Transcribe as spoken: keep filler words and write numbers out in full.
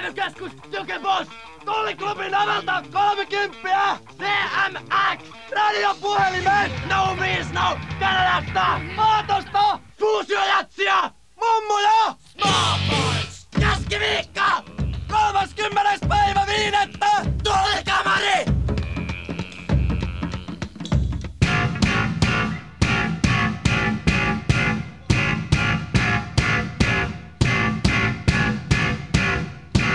Häivykeskus, Jykeboss! Tulliklubin navelta kolmekymppiä! C M X! Radiopuhelimet! No means no! Kanadasta!